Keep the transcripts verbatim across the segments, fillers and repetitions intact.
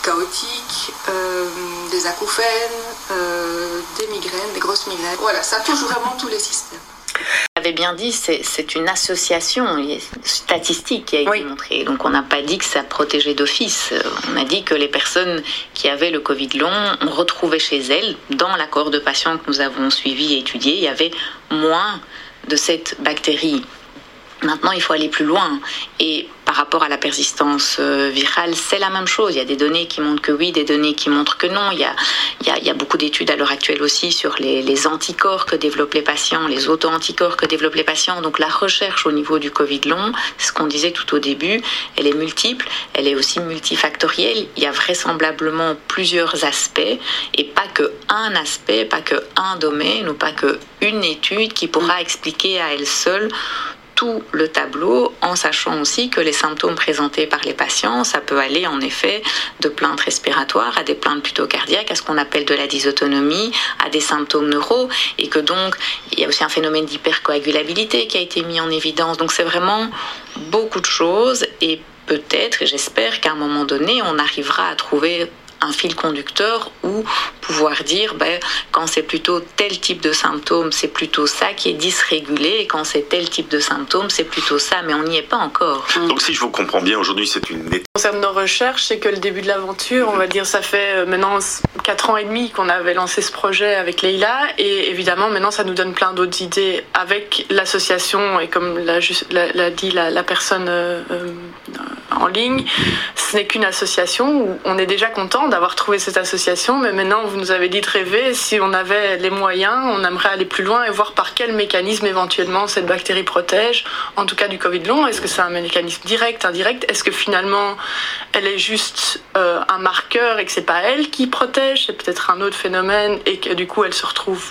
chaotique, euh, des acouphènes, euh, des migraines, des grosses migraines. Voilà, ça touche vraiment tous les systèmes. Vous avez bien dit, c'est, c'est une association statistique qui a été oui. montrée. Donc on n'a pas dit que ça protégeait d'office. On a dit que les personnes qui avaient le Covid long, on retrouvait chez elles, dans la cohorte de patients que nous avons suivis et étudiés, il y avait moins de cette bactérie. Maintenant, il faut aller plus loin. Et par rapport à la persistance euh, virale, c'est la même chose. Il y a des données qui montrent que oui, des données qui montrent que non. Il y a, il y a, il y a beaucoup d'études à l'heure actuelle aussi sur les, les anticorps que développent les patients, les auto-anticorps que développent les patients. Donc la recherche au niveau du Covid long, c'est ce qu'on disait tout au début, elle est multiple, elle est aussi multifactorielle. Il y a vraisemblablement plusieurs aspects et pas que un aspect, pas que un domaine ou pas que une étude qui pourra expliquer à elle seule tout le tableau, en sachant aussi que les symptômes présentés par les patients, ça peut aller en effet de plaintes respiratoires à des plaintes plutôt cardiaques, à ce qu'on appelle de la dysautonomie, à des symptômes neuro, et que donc il y a aussi un phénomène d'hypercoagulabilité qui a été mis en évidence. Donc c'est vraiment beaucoup de choses, et peut-être, et j'espère qu'à un moment donné, on arrivera à trouver un fil conducteur ou pouvoir dire ben, quand c'est plutôt tel type de symptômes, c'est plutôt ça qui est dysrégulé, et quand c'est tel type de symptômes, c'est plutôt ça, mais on n'y est pas encore. Donc si je vous comprends bien, aujourd'hui c'est une... Concernant nos recherches, c'est que le début de l'aventure, on va dire, ça fait maintenant quatre ans et demi qu'on avait lancé ce projet avec Leïla, et évidemment maintenant ça nous donne plein d'autres idées avec l'association, et comme l'a, l'a, l'a dit la, la personne euh, en ligne, ce n'est qu'une association où on est déjà content d'avoir trouvé cette association, mais maintenant vous nous avez dit de rêver, si on avait les moyens, on aimerait aller plus loin et voir par quel mécanisme éventuellement cette bactérie protège, en tout cas du Covid long. Est-ce que c'est un mécanisme direct, indirect? Est-ce que finalement elle est juste euh, un marqueur et que c'est pas elle qui protège, c'est peut-être un autre phénomène et que du coup elle se retrouve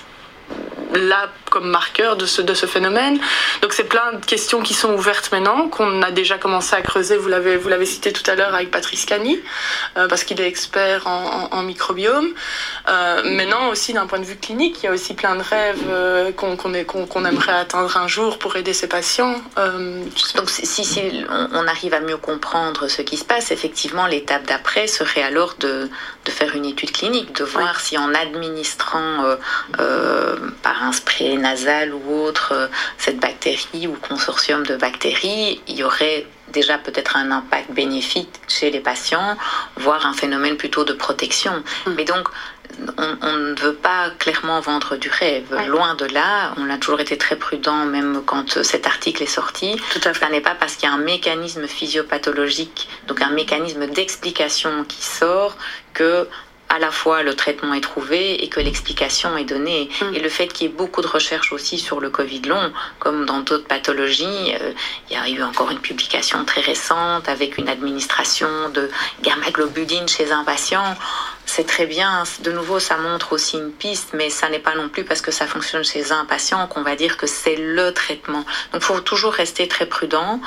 là comme marqueur de ce, de ce phénomène. Donc c'est plein de questions qui sont ouvertes maintenant, qu'on a déjà commencé à creuser, vous l'avez, vous l'avez cité tout à l'heure avec Patrice Cani, euh, parce qu'il est expert en, en, en microbiome. Euh, maintenant aussi d'un point de vue clinique, il y a aussi plein de rêves euh, qu'on, qu'on, est, qu'on, qu'on aimerait atteindre un jour pour aider ces patients. Euh, Donc si, si on, on arrive à mieux comprendre ce qui se passe, effectivement l'étape d'après serait alors de, de faire une étude clinique, de voir oui. si en administrant euh, euh, par un spray nasal ou autre euh, cette bactérie ou consortium de bactéries, il y aurait déjà peut-être un impact bénéfique chez les patients, voire un phénomène plutôt de protection. Mmh. Mais donc, on, on ne veut pas clairement vendre du rêve. Ouais. Loin de là, on a toujours été très prudent, même quand cet article est sorti. Tout à fait. Ça n'est pas parce qu'il y a un mécanisme physiopathologique, donc un mécanisme d'explication qui sort, que à la fois le traitement est trouvé et que l'explication est donnée. Mmh. Et le fait qu'il y ait beaucoup de recherches aussi sur le Covid long, comme dans d'autres pathologies, euh, il y a eu encore une publication très récente avec une administration de gamma-globulines chez un patient. C'est très bien, de nouveau ça montre aussi une piste, mais ça n'est pas non plus parce que ça fonctionne chez un patient qu'on va dire que c'est le traitement. Donc il faut toujours rester très prudent.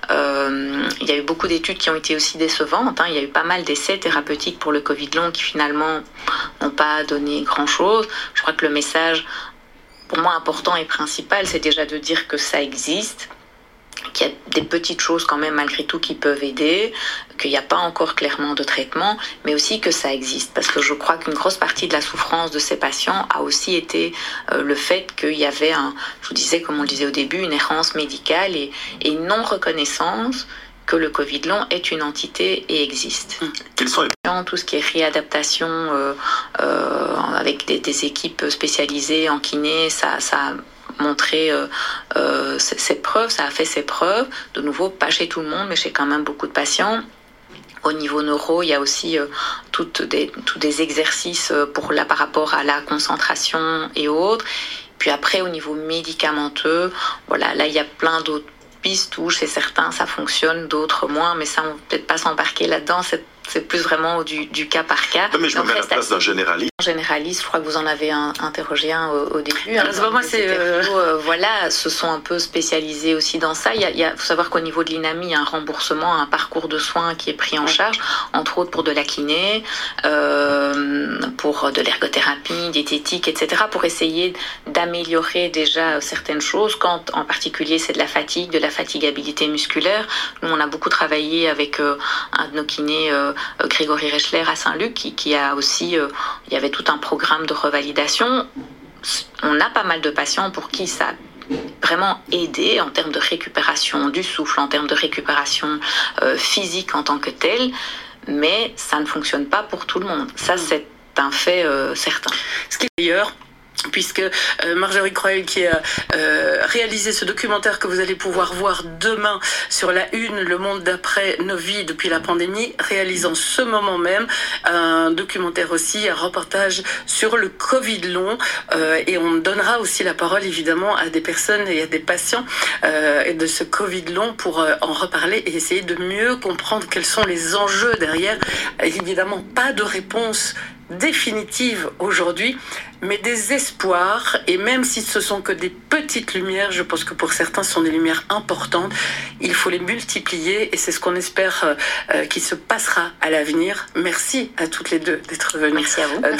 Euh, il y a eu beaucoup d'études qui ont été aussi décevantes, hein. Il y a eu pas mal d'essais thérapeutiques pour le Covid long qui finalement n'ont pas donné grand-chose. Je crois que le message, pour moi important et principal, c'est déjà de dire que ça existe, qu'il y a des petites choses quand même malgré tout qui peuvent aider, qu'il n'y a pas encore clairement de traitement, mais aussi que ça existe. Parce que je crois qu'une grosse partie de la souffrance de ces patients a aussi été euh, le fait qu'il y avait, un, je vous disais, comme on le disait au début, une errance médicale et, et une non-reconnaissance que le Covid long est une entité et existe. Quels sont les... Tout ce qui est réadaptation euh, euh, avec des, des équipes spécialisées en kiné, ça... ça montrer euh, euh, ses preuves, ça a fait ses preuves, de nouveau pas chez tout le monde mais chez quand même beaucoup de patients. Au niveau neuro, il y a aussi euh, toutes des, tous des exercices pour la, par rapport à la concentration et autres. Puis après au niveau médicamenteux, voilà, là il y a plein d'autres pistes où chez certains ça fonctionne, d'autres moins, mais ça on ne peut peut-être pas s'embarquer là-dedans, c'est, c'est plus vraiment du, du cas par cas. Non, mais je me mets à la place d'un généraliste. Généraliste, je crois que vous en avez un, interrogé un au, au début. Hein, Alors, moi, c'est euh... Euh, voilà, se sont un peu spécialisés aussi dans ça. Il y a, il y a, faut savoir qu'au niveau de l'I N A M I, il y a un remboursement, un parcours de soins qui est pris en charge, entre autres pour de la kiné, euh, pour de l'ergothérapie, diététique, et cetera, pour essayer d'améliorer déjà certaines choses. Quand, en particulier, c'est de la fatigue, de la fatigabilité musculaire. Nous, on a beaucoup travaillé avec euh, un de nos kinés. Euh, Grégory Rechler à Saint-Luc, qui, qui a aussi, euh, il y avait tout un programme de revalidation. On a pas mal de patients pour qui ça a vraiment aidé en termes de récupération du souffle, en termes de récupération euh, physique en tant que telle, mais ça ne fonctionne pas pour tout le monde. Ça, c'est un fait euh, certain. Ce qui est d'ailleurs, puisque euh, Marjorie Croel qui a euh, réalisé ce documentaire que vous allez pouvoir voir demain sur la une, Le monde d'après nos vies depuis la pandémie, réalise en ce moment même un documentaire aussi, un reportage sur le Covid long, euh, et on donnera aussi la parole évidemment à des personnes et à des patients euh, de ce Covid long pour euh, en reparler et essayer de mieux comprendre quels sont les enjeux derrière. Évidemment, pas de réponse définitive aujourd'hui, mais des espoirs, et même si ce sont que des petites lumières, je pense que pour certains ce sont des lumières importantes, il faut les multiplier, et c'est ce qu'on espère euh, qu'il se passera à l'avenir. Merci à toutes les deux d'être venues. Merci à vous. Euh,